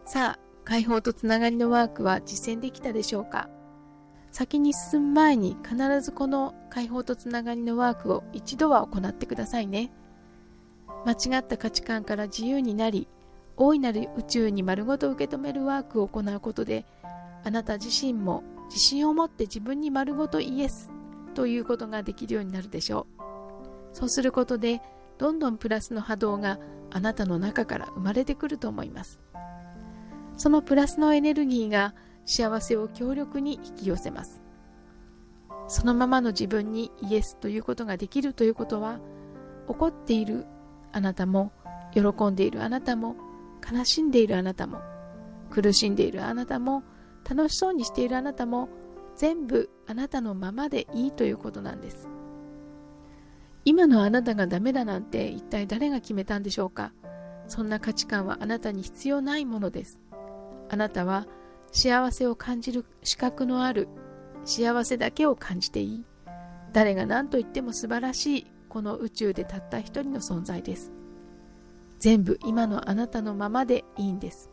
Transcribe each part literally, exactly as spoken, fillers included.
さあ、解放とつながりのワークは実践できたでしょうか？先に進む前に必ずこの解放とつながりのワークを一度は行ってくださいね。間違った価値観から自由になり、大いなる宇宙に丸ごと受け止めるワークを行うことで、あなた自身も自信を持って自分に丸ごとイエスということができるようになるでしょう。そうすることで、どんどんプラスの波動があなたの中から生まれてくると思います。そのプラスのエネルギーが幸せを強力に引き寄せます。そのままの自分にイエスということができるということは、怒っているあなたも、喜んでいるあなたも、悲しんでいるあなたも、苦しんでいるあなたも、楽しそうにしているあなたも、全部あなたのままでいいということなんです。今のあなたがダメだなんて一体誰が決めたんでしょうか？そんな価値観はあなたに必要ないものです。あなたは幸せを感じる資格のある、幸せだけを感じていい、誰が何と言っても素晴らしい、この宇宙でたった一人の存在です。全部今のあなたのままでいいんです。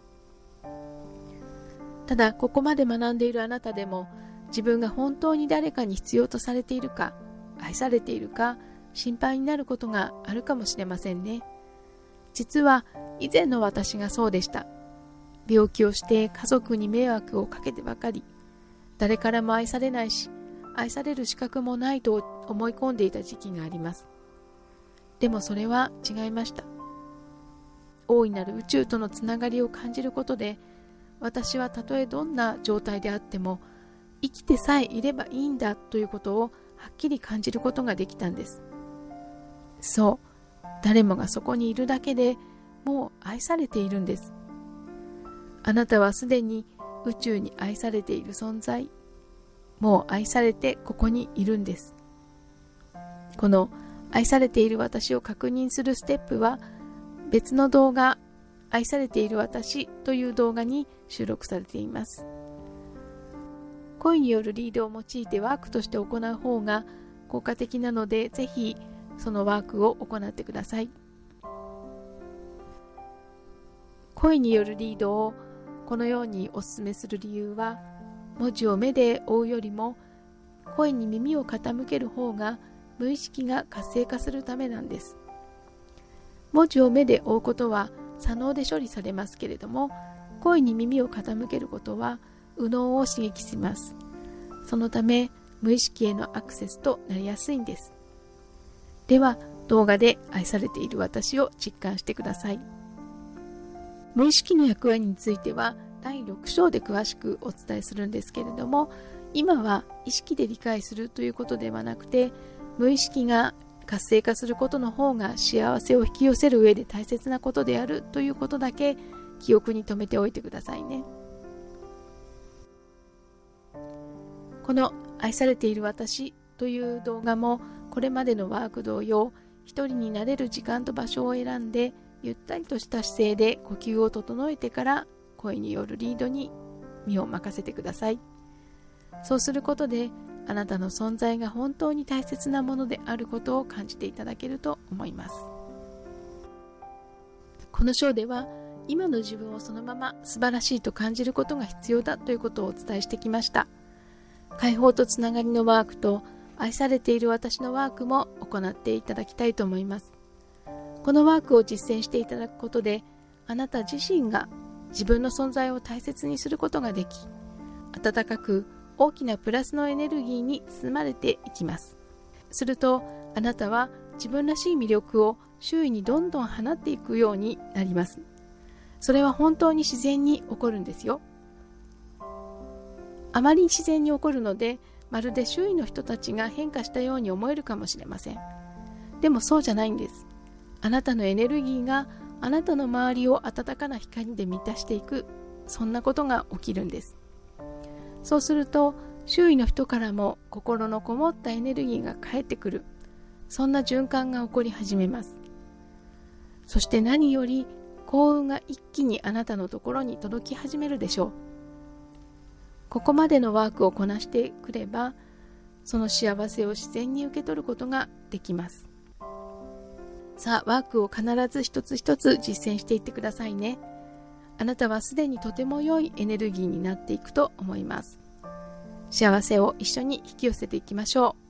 ただ、ここまで学んでいるあなたでも、自分が本当に誰かに必要とされているか、愛されているか、心配になることがあるかもしれませんね。実は以前の私がそうでした。病気をして家族に迷惑をかけてばかり、誰からも愛されないし、愛される資格もないと思い込んでいた時期があります。でもそれは違いました。大いなる宇宙とのつながりを感じることで、私はたとえどんな状態であっても、生きてさえいればいいんだということをはっきり感じることができたんです。そう、誰もがそこにいるだけでもう愛されているんです。あなたはすでに宇宙に愛されている存在、もう愛されてここにいるんです。この愛されている私を確認するステップは、別の動画、愛されている私という動画に収録されています。声によるリードを用いてワークとして行う方が効果的なので、ぜひそのワークを行ってください。声によるリードをこのようにお勧めする理由は、文字を目で追うよりも声に耳を傾ける方が無意識が活性化するためなんです。文字を目で追うことは左脳で処理されますけれども、声に耳を傾けることは右脳を刺激します。そのため無意識へのアクセスとなりやすいんです。では、動画で愛されている私を実感してください。無意識の役割についてはだいろく章で詳しくお伝えするんですけれども、今は意識で理解するということではなくて、無意識が活性化することの方が幸せを引き寄せる上で大切なことであるということだけ記憶に留めておいてくださいね。この愛されている私という動画も、これまでのワーク同様、一人になれる時間と場所を選んで、ゆったりとした姿勢で呼吸を整えてから声によるリードに身を任せてください。そうすることで、あなたの存在が本当に大切なものであることを感じていただけると思います。この章では、今の自分をそのまま素晴らしいと感じることが必要だということをお伝えしてきました。解放とつながりのワークと愛されている私のワークも行っていただきたいと思います。このワークを実践していただくことで、あなた自身が自分の存在を大切にすることができ、温かく大きなプラスのエネルギーに包まれていきます。すると、あなたは自分らしい魅力を周囲にどんどん放っていくようになります。それは本当に自然に起こるんですよ。あまり自然に起こるので、まるで周囲の人たちが変化したように思えるかもしれません。でもそうじゃないんです。あなたのエネルギーがあなたの周りを温かな光で満たしていく、そんなことが起きるんです。そうすると、周囲の人からも心のこもったエネルギーが返ってくる、そんな循環が起こり始めます。そして何より幸運が一気にあなたのところに届き始めるでしょう。ここまでのワークをこなしてくれば、その幸せを自然に受け取ることができます。さあ、ワークを必ず一つ一つ実践していってくださいね。 あなたはすでにとても良いエネルギーになっていくと思います。幸せを一緒に引き寄せていきましょう。